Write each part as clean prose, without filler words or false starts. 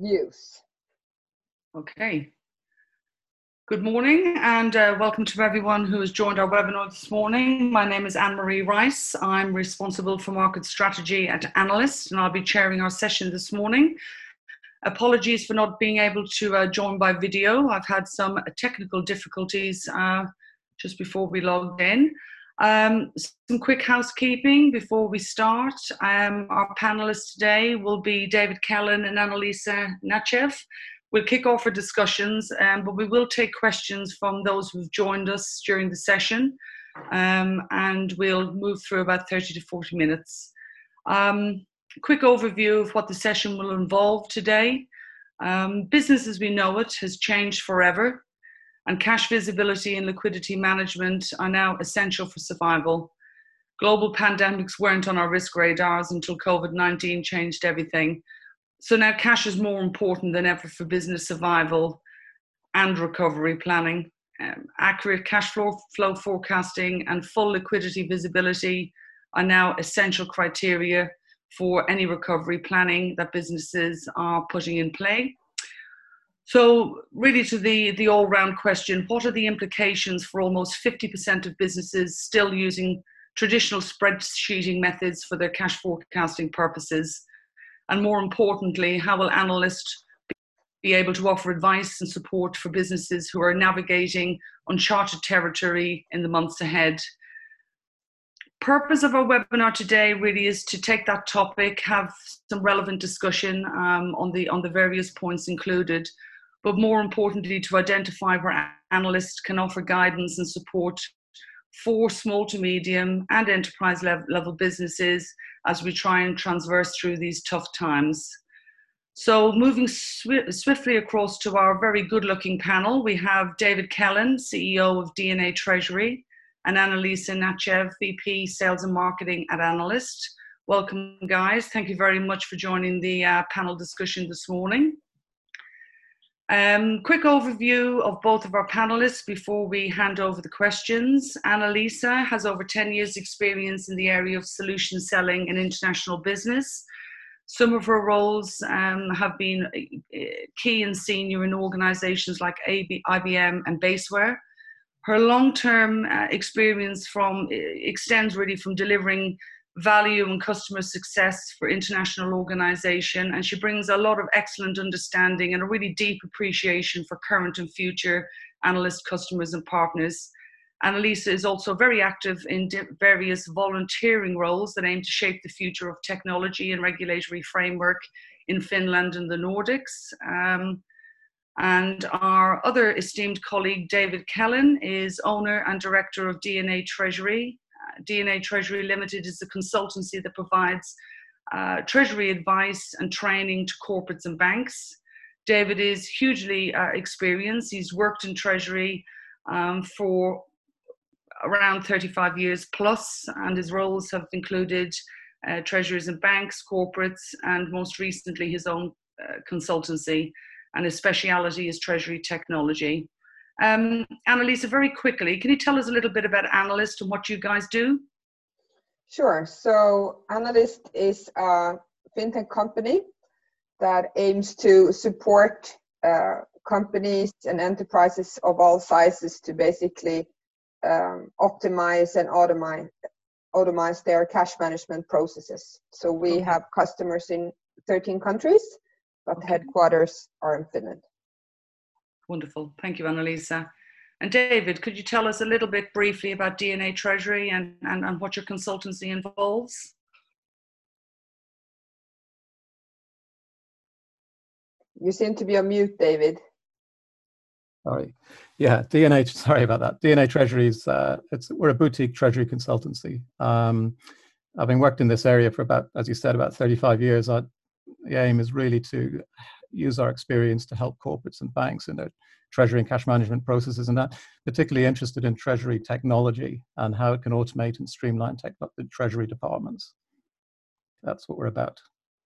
views. Okay. Good morning and welcome to everyone who has joined our webinar this morning. My name is Anne-Marie Rice. I'm responsible for market strategy at Analyst, and I'll be chairing our session this morning. Apologies for not being able to join by video. I've had some technical difficulties just before we logged in. Some quick housekeeping before we start. Our panelists today will be David Kellen and Annalisa Nachev. We'll kick off our discussions, but we will take questions from those who've joined us during the session, and we'll move through about 30 to 40 minutes. Quick overview of what the session will involve today. Business as we know it has changed forever, and cash visibility and liquidity management are now essential for survival. Global pandemics weren't on our risk radars until COVID-19 changed everything. So now cash is more important than ever for business survival and recovery planning. Accurate cash flow forecasting and full liquidity visibility are now essential criteria for any recovery planning that businesses are putting in play. So really to the all-round question, what are the implications for almost 50% of businesses still using traditional spreadsheeting methods for their cash forecasting purposes? And more importantly, how will analysts be able to offer advice and support for businesses who are navigating uncharted territory in the months ahead? Purpose of our webinar today really is to take that topic, have some relevant discussion on the various points included, but more importantly to identify where analysts can offer guidance and support for small to medium and enterprise level businesses as we try and transverse through these tough times. So moving swiftly across to our very good looking panel, we have David Kellen, CEO of DNA Treasury, and Annalisa Nachev, VP Sales and Marketing at Analyst. Welcome guys, thank you very much for joining the panel discussion this morning. Quick overview of both of our panelists before we hand over the questions. Annalisa has over 10 years experience in the area of solution selling and international business. Some of her roles have been key and senior in organizations like IBM and Baseware. Her long-term experience extends really from delivering value and customer success for international organization, and she brings a lot of excellent understanding and a really deep appreciation for current and future analyst customers and partners. Annalisa is also very active in various volunteering roles that aim to shape the future of technology and regulatory framework in Finland and the Nordics. And our other esteemed colleague, David Kellen, is owner and director of DNA Treasury. DNA Treasury Limited is a consultancy that provides treasury advice and training to corporates and banks. David is hugely experienced. He's worked in treasury for around 35 years plus, and his roles have included treasuries and banks, corporates, and most recently his own consultancy, and his speciality is treasury technology. Annalisa, very quickly, can you tell us a little bit about Analyst and what you guys do? Sure. So Analyst is a fintech company that aims to support companies and enterprises of all sizes to basically optimize and automate their cash management processes. So we have customers in 13 countries, but headquarters are in Finland. Wonderful. Thank you, Annalisa. And David, could you tell us a little bit briefly about DNA Treasury and what your consultancy involves? You seem to be on mute, David. Sorry. Yeah, sorry about that. DNA Treasury is, we're a boutique treasury consultancy. Having worked in this area for about, as you said, about 35 years, the aim is really to use our experience to help corporates and banks in their treasury and cash management processes, and that particularly interested in treasury technology and how it can automate and streamline the treasury departments. That's what we're about.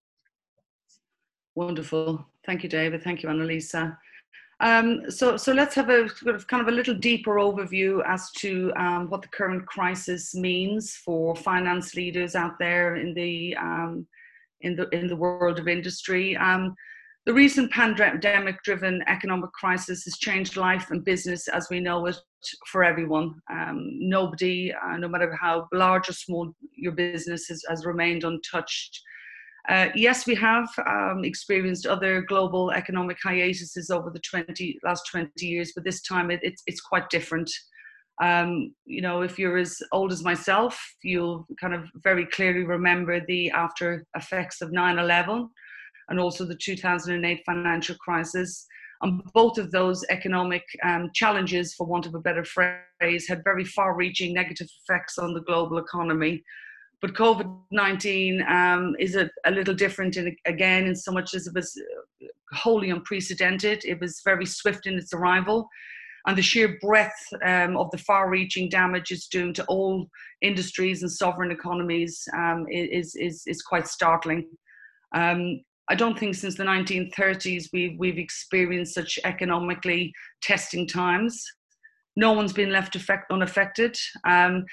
Wonderful. Thank you, David. Thank you, Annalisa. So let's have a kind of a little deeper overview as to what the current crisis means for finance leaders out there in the world of industry. The recent pandemic-driven economic crisis has changed life and business as we know it for everyone. Nobody, no matter how large or small your business has remained untouched. Yes, we have experienced other global economic hiatuses over the last 20 years, but this time it's quite different. You know, if you're as old as myself, you'll kind of very clearly remember the after effects of 9/11 and also the 2008 financial crisis. And both of those economic challenges, for want of a better phrase, had very far-reaching negative effects on the global economy. But COVID-19 is a little different, again, in so much as it was wholly unprecedented. It was very swift in its arrival. And the sheer breadth of the far-reaching damage it's doing to all industries and sovereign economies is quite startling. I don't think since the 1930s we've experienced such economically testing times. No one's been left unaffected, and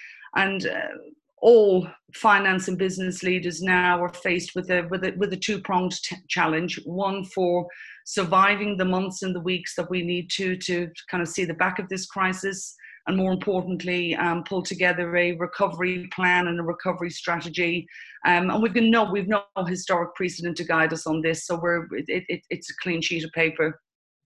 all finance and business leaders now are faced with a two-pronged challenge. One, for surviving the months and the weeks that we need to kind of see the back of this crisis, and more importantly, pull together a recovery plan and a recovery strategy. And we've no historic precedent to guide us on this, so it's a clean sheet of paper.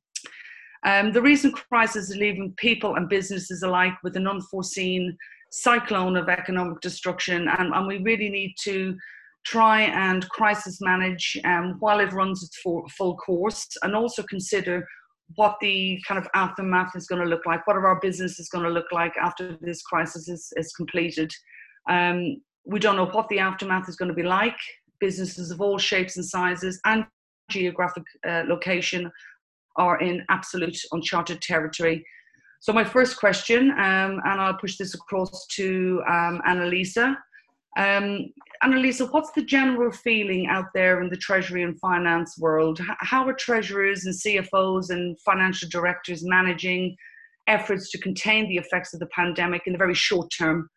The recent crisis is leaving people and businesses alike with an unforeseen cyclone of economic destruction, and we really need to try and crisis manage while it runs its full course, and also consider what the kind of aftermath is going to look like. What are our businesses going to look like after this crisis is completed? We don't know what the aftermath is going to be like. Businesses of all shapes and sizes and geographic location are in absolute uncharted territory. So my first question, and I'll push this across to Annalisa. Annalisa, what's the general feeling out there in the Treasury and finance world? How are treasurers and CFOs and financial directors managing efforts to contain the effects of the pandemic in the very short term?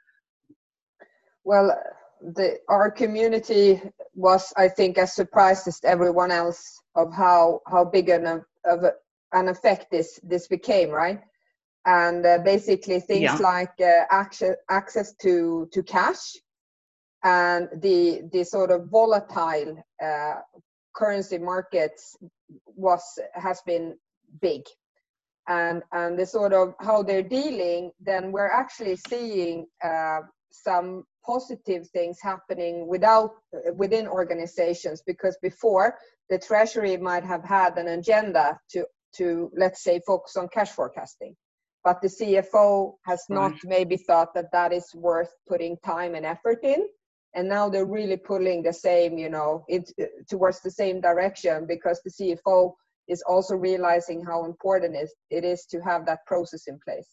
Well, our community was, I think, as surprised as everyone else of how big of an effect this became, right? And basically things like access to cash, and the sort of volatile currency markets has been big, and the sort of how they're dealing. Then we're actually seeing some positive things happening within organizations, because before the Treasury might have had an agenda to let's say focus on cash forecasting, but the CFO has not maybe thought that is worth putting time and effort in. And now they're really pulling the same, towards the same direction, because the CFO is also realizing how important it is to have that process in place.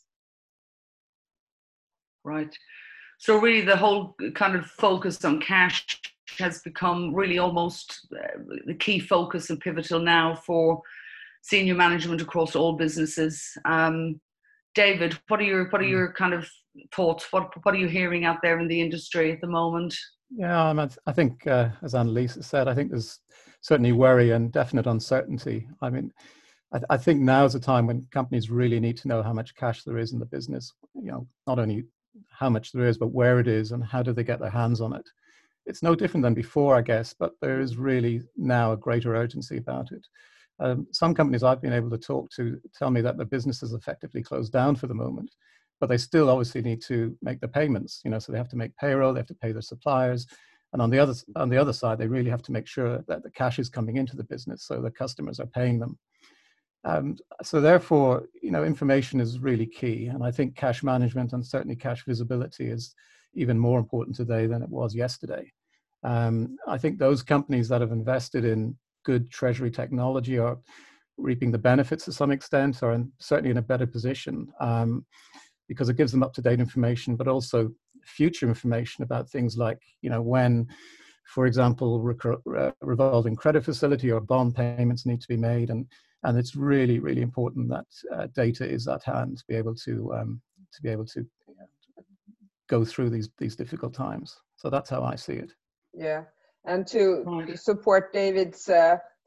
Right. So really the whole kind of focus on cash has become really almost the key focus and pivotal now for senior management across all businesses. David, what are your kind of thoughts? What are you hearing out there in the industry at the moment? Yeah, I think, as Annalisa said, I think there's certainly worry and definite uncertainty. I mean, I think now is a time when companies really need to know how much cash there is in the business. Not only how much there is, but where it is and how do they get their hands on it. It's no different than before, I guess, but there is really now a greater urgency about it. Some companies I've been able to talk to tell me that their business is effectively closed down for the moment, but they still obviously need to make the payments, so they have to make payroll, they have to pay their suppliers. And on the other side, they really have to make sure that the cash is coming into the business so the customers are paying them. So therefore, information is really key. And I think cash management and certainly cash visibility is even more important today than it was yesterday. I think those companies that have invested in good treasury technology are reaping the benefits to some extent, or certainly in a better position, because it gives them up-to-date information, but also future information about things like, when, for example, revolving credit facility or bond payments need to be made, and it's really, really important that data is at hand to be able to go through these difficult times. So that's how I see it. Yeah, and to support David's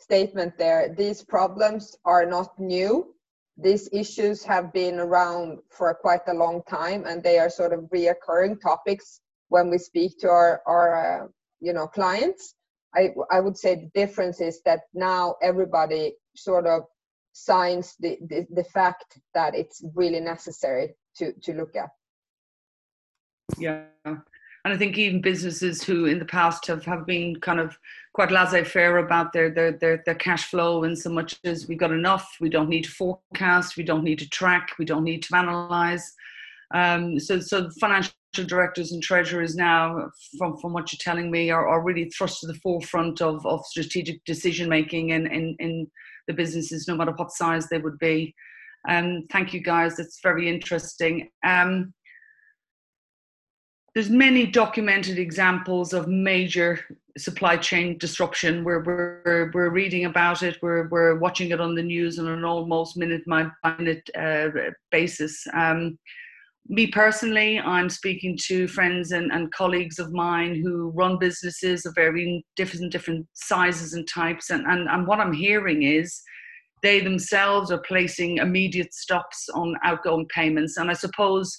statement there. These problems are not new. These issues have been around for quite a long time, and they are sort of reoccurring topics when we speak to our clients. I would say the difference is that now everybody sort of signs the fact that it's really necessary to look at. Yeah. And I think even businesses who in the past have been kind of quite laissez-faire about their cash flow, in so much as we've got enough, we don't need to forecast, we don't need to track, we don't need to analyze. So financial directors and treasurers now, from what you're telling me, are really thrust to the forefront of strategic decision making in the businesses, no matter what size they would be. Thank you, guys. That's very interesting. There's many documented examples of major supply chain disruption. We're reading about it. We're watching it on the news on an almost minute-by-minute basis. Me personally, I'm speaking to friends and colleagues of mine who run businesses of very different sizes and types, and what I'm hearing is they themselves are placing immediate stops on outgoing payments. And I suppose,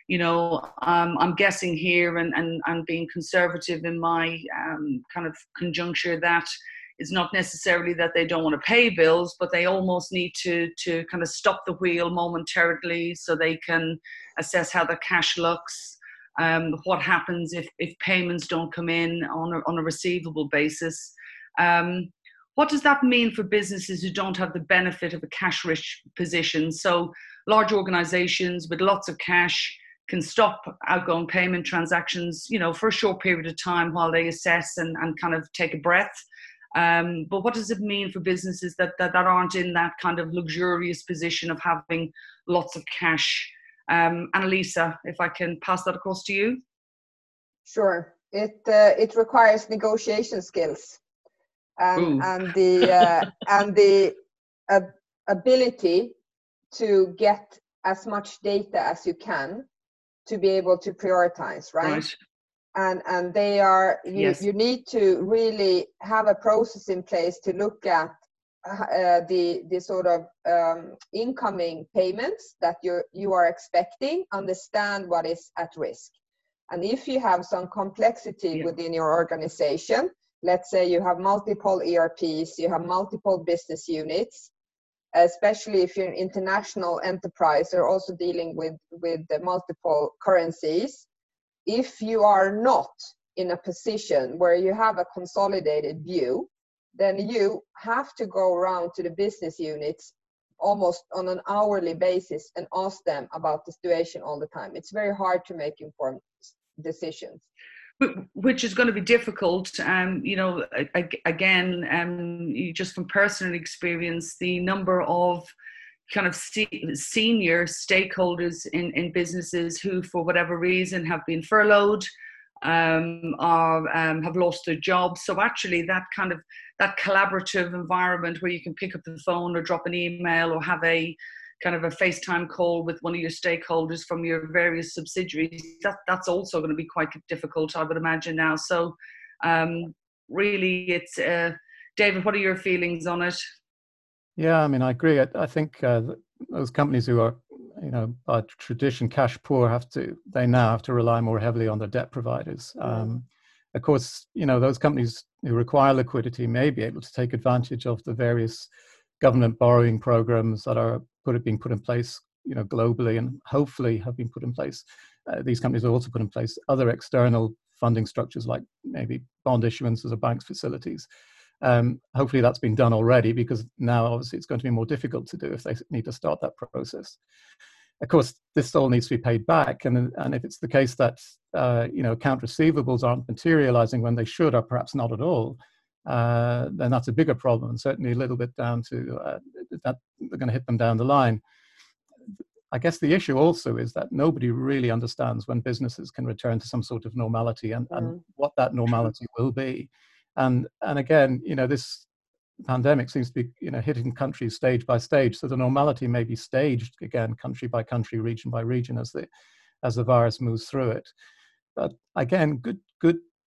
I'm guessing here and being conservative in my kind of conjuncture, that it's not necessarily that they don't want to pay bills, but they almost need to kind of stop the wheel momentarily so they can assess how the cash looks, what happens if payments don't come in on a receivable basis. What does that mean for businesses who don't have the benefit of a cash-rich position? So large organizations with lots of cash can stop outgoing payment transactions, for a short period of time while they assess and kind of take a breath. But what does it mean for businesses that aren't in that kind of luxurious position of having lots of cash? Annalisa, if I can pass that across to you. Sure. It requires negotiation skills and the ability to get as much data as you can to be able to prioritize, right? And they are, you need to really have a process in place to look at the sort of incoming payments that you are expecting, understand what is at risk. And if you have some complexity within your organization, let's say you have multiple ERPs, you have multiple business units, especially if you're an international enterprise, you're also dealing with the multiple currencies. If you are not in a position where you have a consolidated view, then you have to go around to the business units almost on an hourly basis and ask them about the situation all the time. It's very hard to make informed decisions. Which is going to be difficult, again, just from personal experience, the number of kind of senior stakeholders in businesses who, for whatever reason, have been furloughed, or have lost their jobs. So actually that collaborative environment where you can pick up the phone or drop an email or have a kind of a FaceTime call with one of your stakeholders from your various subsidiaries, that's also going to be quite difficult, I would imagine now. So really it's, David, what are your feelings on it? Yeah, I mean, I agree. I think those companies who are, by tradition cash poor they now have to rely more heavily on their debt providers. Of course, those companies who require liquidity may be able to take advantage of the various government borrowing programs that are being put in place, globally, and hopefully have been put in place. These companies have also put in place other external funding structures, like maybe bond issuances or banks facilities. Hopefully that's been done already, because now obviously it's going to be more difficult to do if they need to start that process. Of course, this all needs to be paid back, and if it's the case that account receivables aren't materializing when they should, or perhaps not at all, then that's a bigger problem, and certainly a little bit down to that they're going to hit them down the line. I guess the issue also is that nobody really understands when businesses can return to some sort of normality and what that normality will be. And again, this pandemic seems to be hitting countries stage by stage, so the normality may be staged again, country by country, region by region, as the virus moves through it. But again, good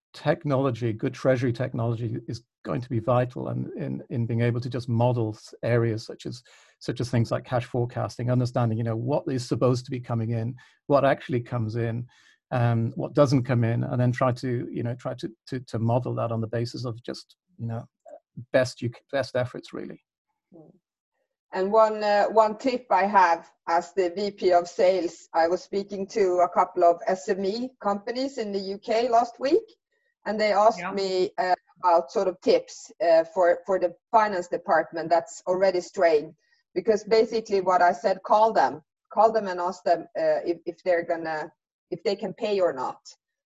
technology, good treasury technology, is going to be vital, and in being able to just model areas such as things like cash forecasting, understanding, what is supposed to be coming in, what actually comes in, what doesn't come in, and then try to model that on the basis of just best efforts, really. And one tip I have as the VP of Sales, I was speaking to a couple of SME companies in the UK last week, and they asked me about sort of tips for the finance department that's already strained. Because basically what I said, call them and ask them if they can pay or not.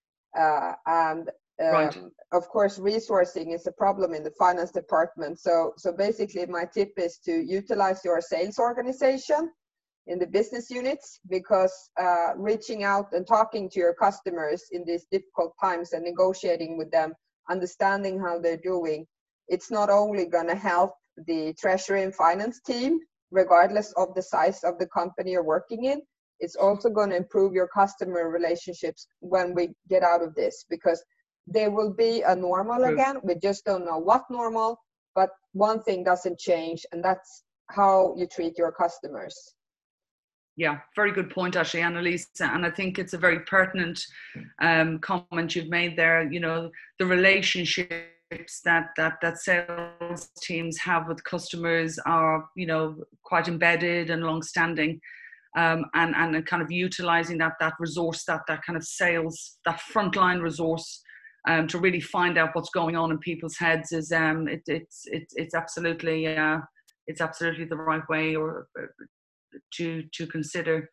Right. Of course, resourcing is a problem in the finance department. So basically my tip is to utilize your sales organization in the business units, because reaching out and talking to your customers in these difficult times and negotiating with them, understanding how they're doing, it's not only going to help the treasury and finance team, regardless of the size of the company you're working in, it's also going to improve your customer relationships when we get out of this, because there will be a normal again. We just don't know what normal, but one thing doesn't change, and that's how you treat your customers. Yeah, very good point, actually, Annalise. And I think it's a very pertinent comment you've made there. The relationships that sales teams have with customers are, quite embedded and long-standing. And kind of utilizing that resource, that kind of sales, that frontline resource, to really find out what's going on in people's heads is it's absolutely the right way to consider.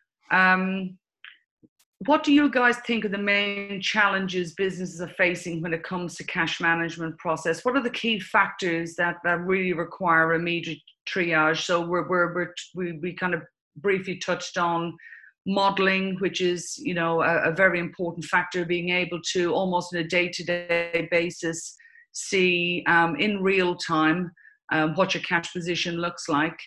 What do you guys think are the main challenges businesses are facing when it comes to cash management process? What are the key factors that really require immediate triage? So we kind of briefly touched on modeling, which is a very important factor, being able to almost on a day-to-day basis see in real time what your cash position looks like.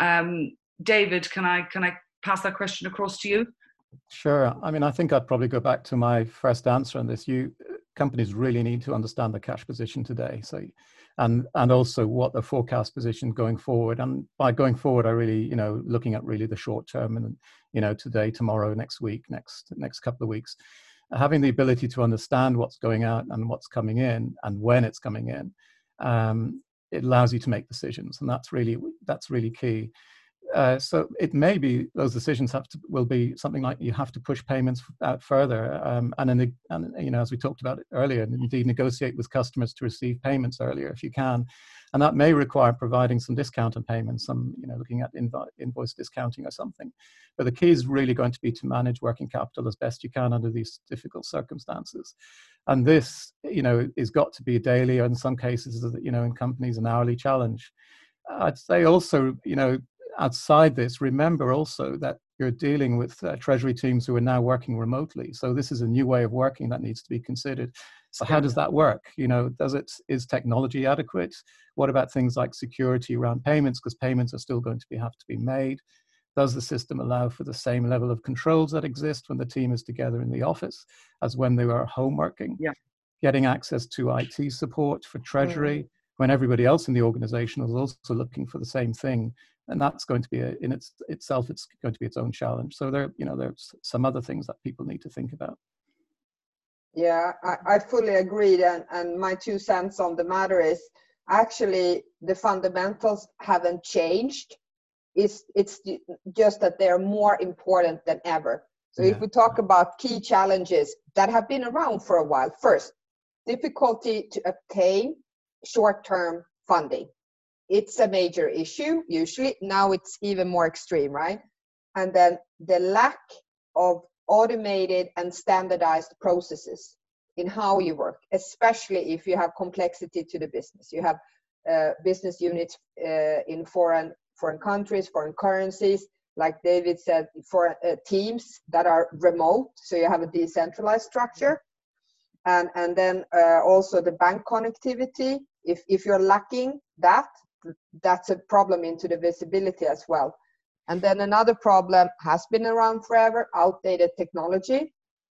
David, can I pass that question across to you? Sure. I mean, I think I'd probably go back to my first answer on this. Companies really need to understand the cash position today. So, and also what the forecast position going forward. And by going forward, I really, looking at really the short term and, today, tomorrow, next week, next couple of weeks, having the ability to understand what's going out and what's coming in and when it's coming in, it allows you to make decisions. And that's really key. So it may be those decisions will be something like you have to push payments out further, and as we talked about earlier, and indeed negotiate with customers to receive payments earlier if you can, and that may require providing some discount on payments, some looking at invoice discounting or something. But the key is really going to be to manage working capital as best you can under these difficult circumstances, and this is got to be daily, or in some cases, in companies, an hourly challenge. I'd say also, outside this, remember also that you're dealing with treasury teams who are now working remotely. So this is a new way of working that needs to be considered. So how does that work? Is technology adequate? What about things like security around payments? Because payments are still going to have to be made. Does the system allow for the same level of controls that exist when the team is together in the office as when they are home working? Yeah. Getting access to IT support for treasury when everybody else in the organization is also looking for the same thing. And that's going to be itself, it's going to be its own challenge. So there's some other things that people need to think about. Yeah, I fully agree. And my 2 cents on the matter is actually the fundamentals haven't changed. It's just that they're more important than ever. So if we talk about key challenges that have been around for a while, first, difficulty to obtain short-term funding. It's a major issue, usually. Now it's even more extreme, right? And then the lack of automated and standardized processes in how you work, especially if you have complexity to the business. You have business units in foreign countries, foreign currencies, like David said, for teams that are remote, so you have a decentralized structure. And then also the bank connectivity. If you're lacking that's a problem into the visibility as well. And then another problem has been around forever, outdated technology.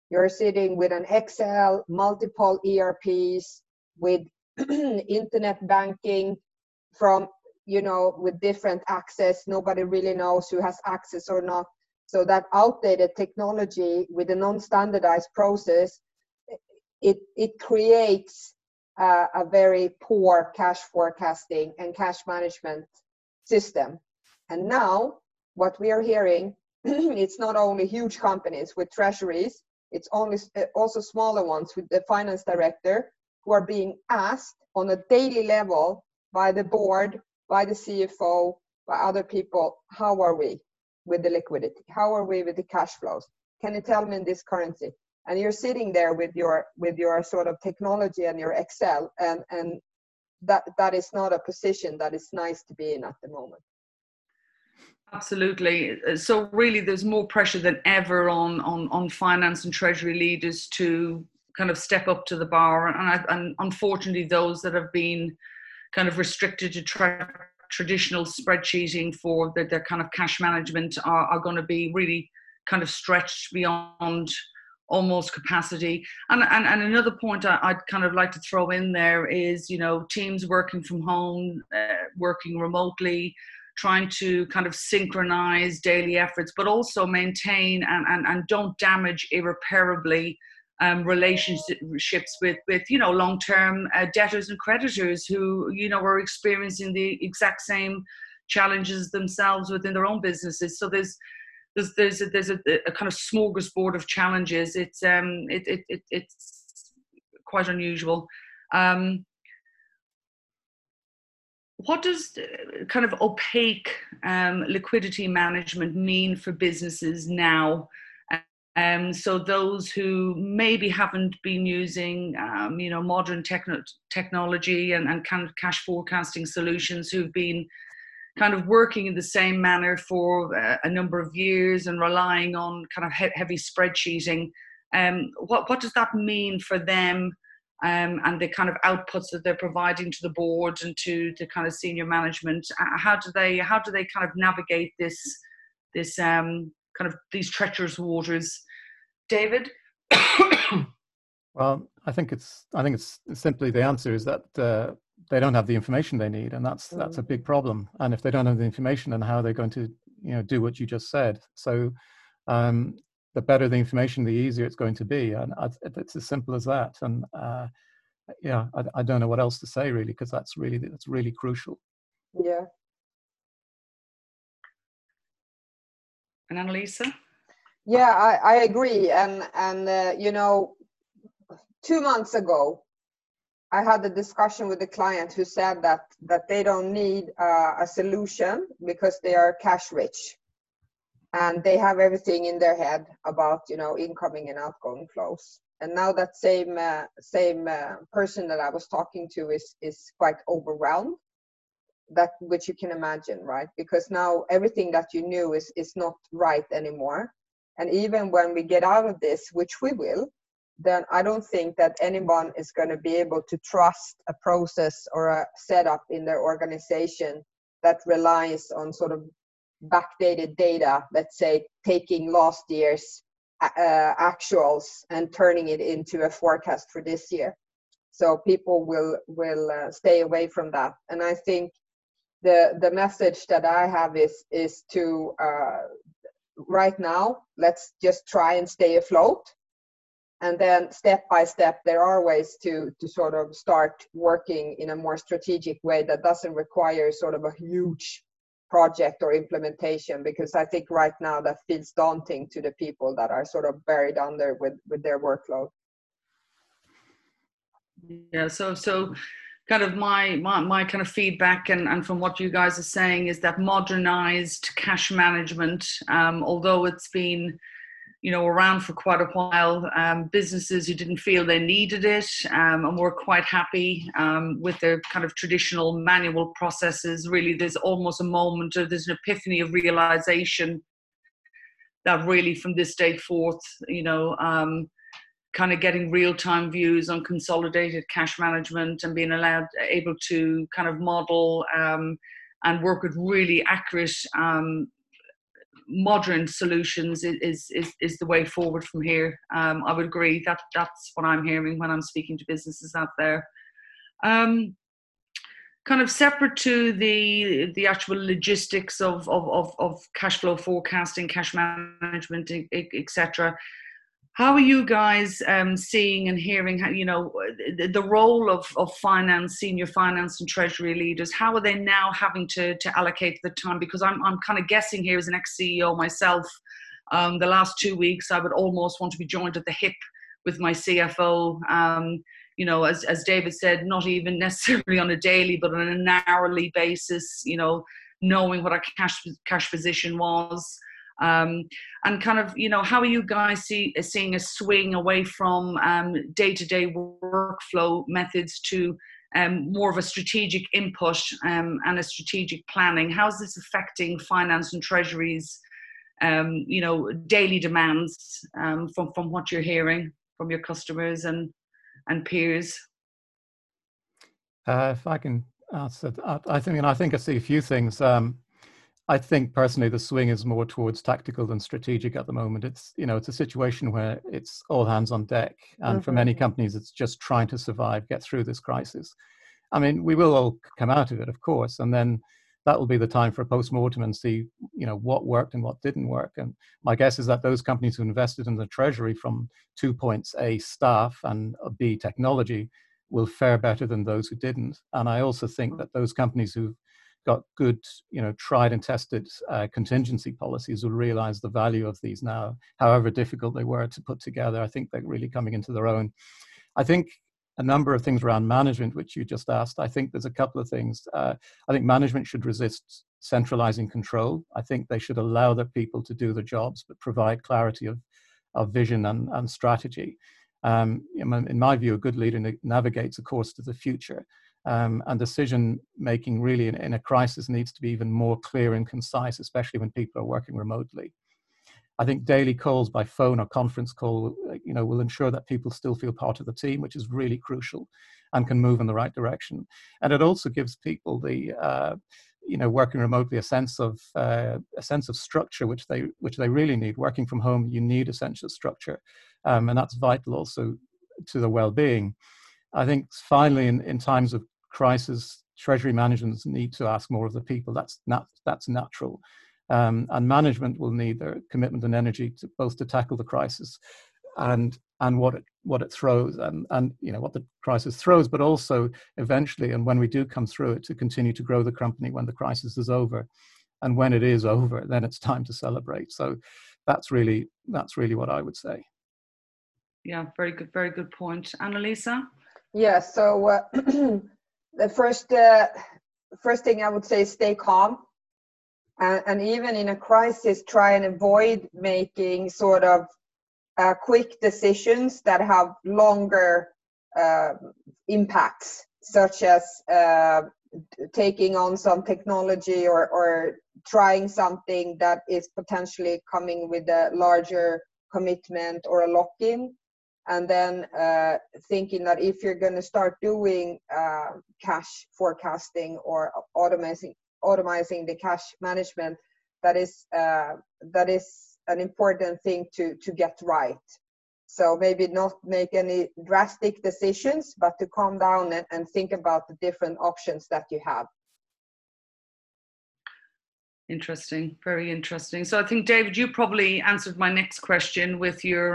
You're sitting with an Excel, multiple ERPs, with internet banking from, with different access. Nobody really knows who has access or not. So that outdated technology with a non-standardized process, it creates a very poor cash forecasting and cash management system. And now what we are hearing, it's not only huge companies with treasuries, it's also smaller ones with the finance director who are being asked on a daily level by the board, by the CFO, by other people, how are we with the liquidity? How are we with the cash flows? Can you tell me in this currency? And you're sitting there with your sort of technology and your Excel, and that is not a position that is nice to be in at the moment. Absolutely. So really, there's more pressure than ever on finance and treasury leaders to kind of step up to the bar. And unfortunately, those that have been kind of restricted to traditional spreadsheeting for their kind of cash management are going to be really kind of stretched beyond almost capacity. And another point I'd kind of like to throw in there is, teams working from home, working remotely, trying to kind of synchronize daily efforts, but also maintain and don't damage irreparably relationships with long-term debtors and creditors who are experiencing the exact same challenges themselves within their own businesses. So there's a kind of smorgasbord of challenges. It's quite unusual. What does kind of opaque liquidity management mean for businesses now? So those who maybe haven't been using, modern technology and kind of cash forecasting solutions, who've been kind of working in the same manner for a number of years and relying on kind of heavy spreadsheeting. What does that mean for them? And the kind of outputs that they're providing to the board and to the kind of senior management? How do they kind of navigate this kind of these treacherous waters? David? Well, I think it's simply, the answer is that they don't have the information they need, and that's a big problem. And if they don't have the information, then how are they going to do what you just said? So the better the information, the easier it's going to be, and it's as simple as that. And I don't know what else to say really, because that's really crucial. Yeah. And Annalisa? Yeah, I agree. And 2 months ago, I had a discussion with a client who said that they don't need a solution because they are cash rich. And they have everything in their head about, incoming and outgoing flows. And now that same person that I was talking to is quite overwhelmed, which you can imagine, right? Because now everything that you knew is not right anymore. And even when we get out of this, which we will, then I don't think that anyone is going to be able to trust a process or a setup in their organization that relies on sort of backdated data, let's say taking last year's actuals and turning it into a forecast for this year. So people will stay away from that. And I think the message that I have is to right now, let's just try and stay afloat. And then step by step, there are ways to sort of start working in a more strategic way that doesn't require sort of a huge project or implementation, because I think right now that feels daunting to the people that are sort of buried under with their workload. Yeah, so kind of my kind of feedback and from what you guys are saying is that modernized cash management, although it's been around for quite a while, businesses who didn't feel they needed it and were quite happy with their kind of traditional manual processes, really there's almost a moment, or there's an epiphany of realization that really from this day forth, kind of getting real-time views on consolidated cash management and being able to kind of model and work with really accurate modern solutions is the way forward from here. I would agree that that's what I'm hearing when I'm speaking to businesses out there. Kind of separate to the actual logistics of cash flow forecasting, cash management, etc. How are you guys seeing and hearing how, the role of finance, senior finance and treasury leaders? How are they now having to allocate the time? Because I'm kind of guessing here as an ex-CEO myself, the last 2 weeks I would almost want to be joined at the hip with my CFO. As David said, not even necessarily on a daily, but on an hourly basis, knowing what our cash position was. And kind of, how are you guys seeing a swing away from day-to-day workflow methods to more of a strategic input and a strategic planning? How is this affecting finance and treasury's, daily demands from what you're hearing from your customers and peers? If I can answer that, I think I see a few things. I think personally the swing is more towards tactical than strategic at the moment. It's a situation where it's all hands on deck, and for many companies it's just trying to survive, get through this crisis. I mean, we will all come out of it, of course, and then that will be the time for a post-mortem and see what worked and what didn't work. And my guess is that those companies who invested in the treasury from 2 points, A, staff, and B, technology, will fare better than those who didn't. And I also think that those companies who've got good, tried and tested contingency policies will realize the value of these now, however difficult they were to put together. I think they're really coming into their own. I think a number of things around management, which you just asked. I think there's a couple of things. I think management should resist centralizing control. I think they should allow their people to do their jobs, but provide clarity of vision and strategy. In my view, a good leader navigates a course to the future. And decision making really in a crisis needs to be even more clear and concise, especially when people are working remotely. I think daily calls by phone or conference call, will ensure that people still feel part of the team, which is really crucial, and can move in the right direction. And it also gives people the, working remotely a sense of structure, which they really need. Working from home, you need a sense of structure, and that's vital also to the well-being. I think finally, in times of crisis, treasury managers need to ask more of the people. That's natural. And management will need their commitment and energy to both to tackle the crisis and what it throws and what the crisis throws, but also eventually, and when we do come through it, to continue to grow the company when the crisis is over. And when it is over, then it's time to celebrate. So that's really what I would say. Yeah, very good point. Annalisa? Yeah, so the first thing I would say is stay calm. And even in a crisis, try and avoid making sort of quick decisions that have longer impacts, such as taking on some technology or trying something that is potentially coming with a larger commitment or a lock-in. And then thinking that if you're going to start doing cash forecasting or automizing the cash management, that is an important thing to get right. So maybe not make any drastic decisions, but to calm down and think about the different options that you have. Interesting, very interesting. So I think, David, you probably answered my next question with your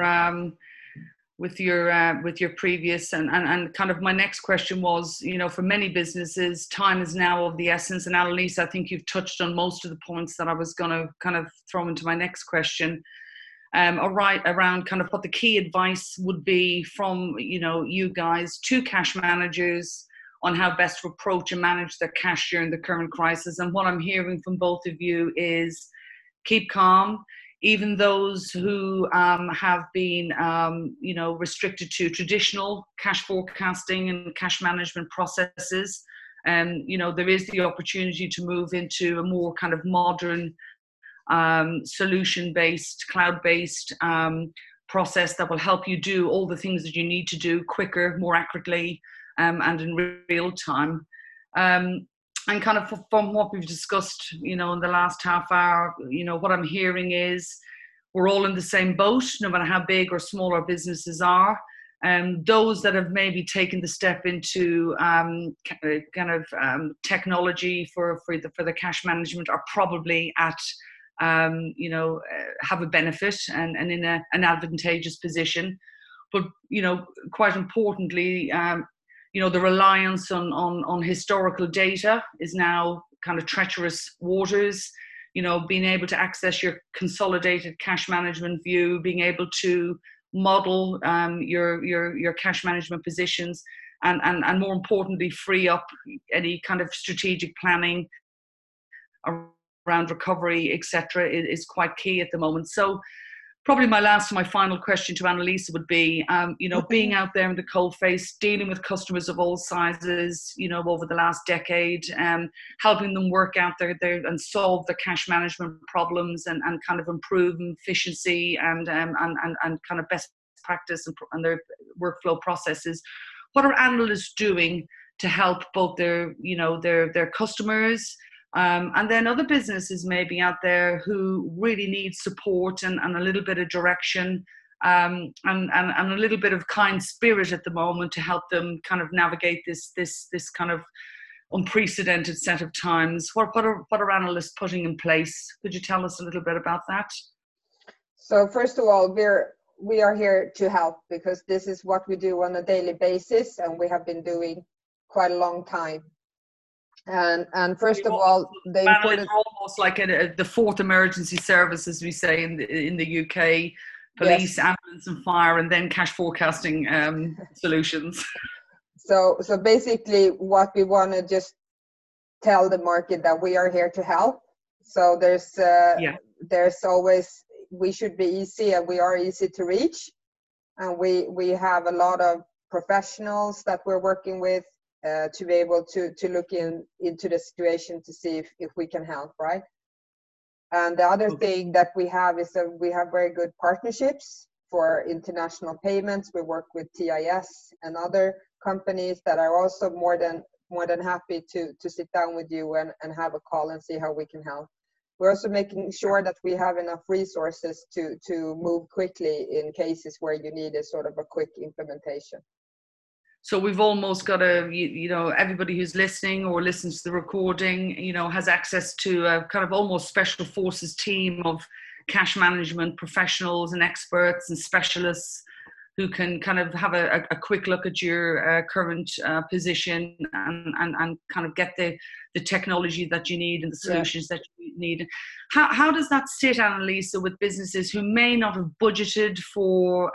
previous and kind of my next question was, for many businesses, time is now of the essence. And Annalisa, I think you've touched on most of the points that I was going to kind of throw into my next question. Around kind of what the key advice would be from, you guys to cash managers on how best to approach and manage their cash during the current crisis. And what I'm hearing from both of you is keep calm. Even those who have been, restricted to traditional cash forecasting and cash management processes, there is the opportunity to move into a more kind of modern, solution-based, cloud-based process that will help you do all the things that you need to do quicker, more accurately, and in real time. and kind of from what we've discussed, in the last half hour, what I'm hearing is we're all in the same boat, no matter how big or small our businesses are. Those that have maybe taken the step into technology for the cash management are probably at have a benefit and in an advantageous position. But quite importantly, the reliance on historical data is now kind of treacherous waters. Being able to access your consolidated cash management view, being able to model your cash management positions, and more importantly, free up any kind of strategic planning around recovery, etc., is quite key at the moment. So probably my final question to Annalisa would be, being out there in the coalface, dealing with customers of all sizes, over the last decade, helping them work out there and solve the cash management problems and kind of improve efficiency and kind of best practice and their workflow processes. What are analysts doing to help both their customers, and then other businesses maybe out there who really need support and a little bit of direction, and a little bit of kind spirit at the moment to help them kind of navigate this kind of unprecedented set of times? What are analysts putting in place? Could you tell us a little bit about that? So first of all, we are here to help, because this is what we do on a daily basis, and we have been doing quite a long time. And first of all, the important, almost like the fourth emergency service, as we say in the UK, police, yes, ambulance and fire, and then cash forecasting solutions. So basically what we want to just tell the market that we are here to help. So there's always, we should be easy, and we are easy to reach, and we have a lot of professionals that we're working with to be able to look into the situation to see if we can help, right? And the other thing that we have is that we have very good partnerships for international payments. We work with TIS and other companies that are also more than happy to sit down with you and have a call and see how we can help. We're also making sure that we have enough resources to move quickly in cases where you need a sort of a quick implementation. So we've almost got everybody who's listening or listens to the recording, has access to a kind of almost special forces team of cash management professionals and experts and specialists who can kind of have a quick look at your current position and kind of get the technology that you need and the solutions that you need. How does that sit, Annalisa, with businesses who may not have budgeted for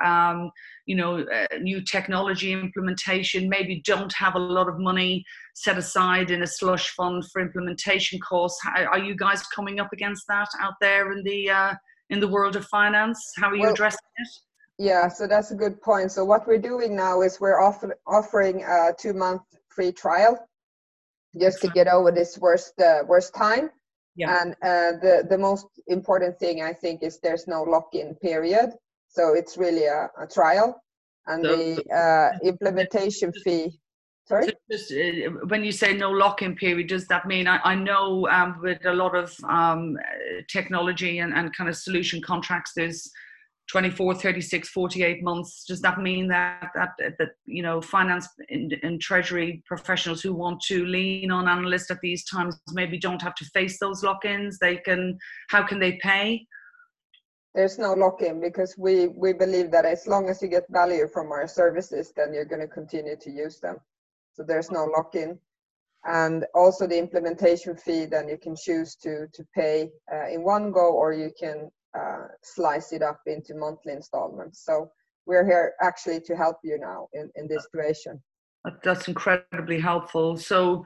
new technology implementation, maybe don't have a lot of money set aside in a slush fund for implementation costs? Are you guys coming up against that out there in the world of finance? How are you addressing it? Yeah, so that's a good point. So what we're doing now is we're offering a 2-month free trial just to get over this worst time. Yeah. And the most important thing, I think, is there's no lock-in period. So it's really a trial. And the implementation fee. Sorry? So just, when you say no lock-in period, does that mean, I know with a lot of technology and kind of solution contracts, there's 24, 36, 48 months. Does that mean that finance and treasury professionals who want to lean on analysts at these times maybe don't have to face those lock-ins? How can they pay? There's no lock-in, because we believe that as long as you get value from our services, then you're going to continue to use them. So there's no lock-in. And also the implementation fee, then you can choose to pay in one go, or you can slice it up into monthly installments. So we're here actually to help you now in this situation. That's incredibly helpful. So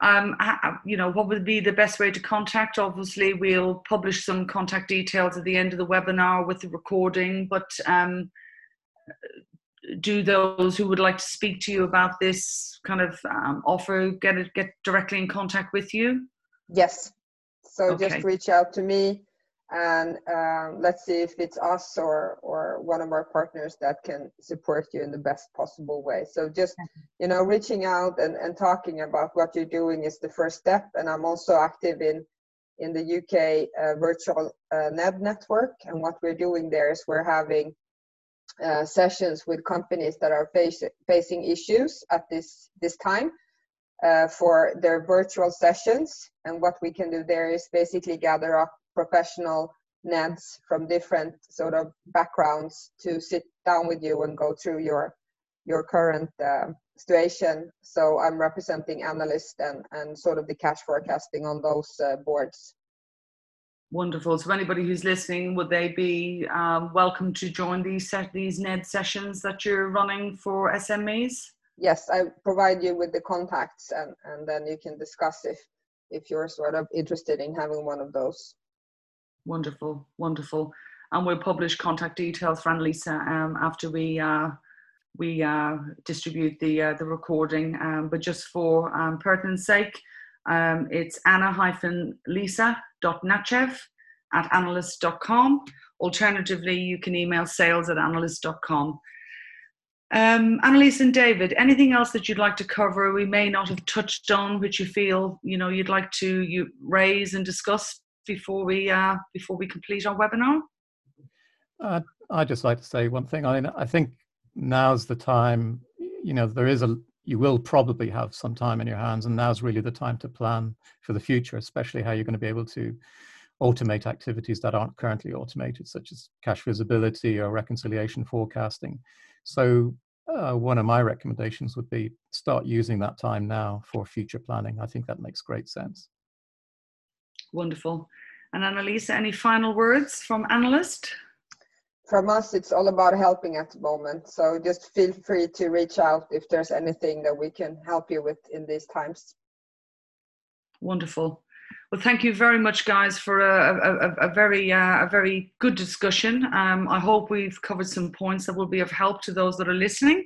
what would be the best way to contact? Obviously we'll publish some contact details at the end of the webinar with the recording, but do those who would like to speak to you about this kind of offer get directly in contact with you? Yes. So okay. Just reach out to me. and let's see if it's us or one of our partners that can support you in the best possible way. So just, you know, reaching out and talking about what you're doing is the first step. And I'm also active in the UK virtual NED network, and what we're doing there is we're having sessions with companies that are facing issues at this time for their virtual sessions. And what we can do there is basically gather up professional NEDs from different sort of backgrounds to sit down with you and go through your current situation. So I'm representing analysts and sort of the cash forecasting on those boards. Wonderful. So anybody who's listening, would they be welcome to join these NED sessions that you're running for SMEs? Yes, I provide you with the contacts, and then you can discuss if you're sort of interested in having one of those. Wonderful, wonderful. And we'll publish contact details for Annalisa after we distribute the recording. But just for pertinence sake, it's anna-lisa.nachev@analyst.com. Alternatively, you can email sales@analyst.com. Annalisa and David, anything else that you'd like to cover we may not have touched on, which you feel you'd like to raise and discuss before we complete our webinar? I'd just like to say one thing. I mean, I think now's the time. You will probably have some time in your hands, and now's really the time to plan for the future, especially how you're going to be able to automate activities that aren't currently automated, such as cash visibility or reconciliation forecasting. So one of my recommendations would be start using that time now for future planning. I think that makes great sense. Wonderful. And Annalisa, any final words from Analyst? From us, it's all about helping at the moment. So just feel free to reach out if there's anything that we can help you with in these times. Wonderful. Well, thank you very much, guys, for a very good discussion. I hope we've covered some points that will be of help to those that are listening.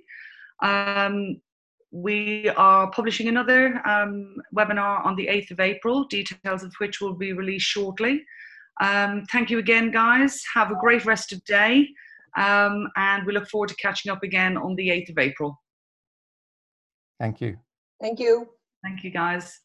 We are publishing another webinar on the 8th of April, details of which will be released shortly. Thank you again, guys. Have a great rest of day. And we look forward to catching up again on the 8th of April. Thank you. Thank you. Thank you, guys.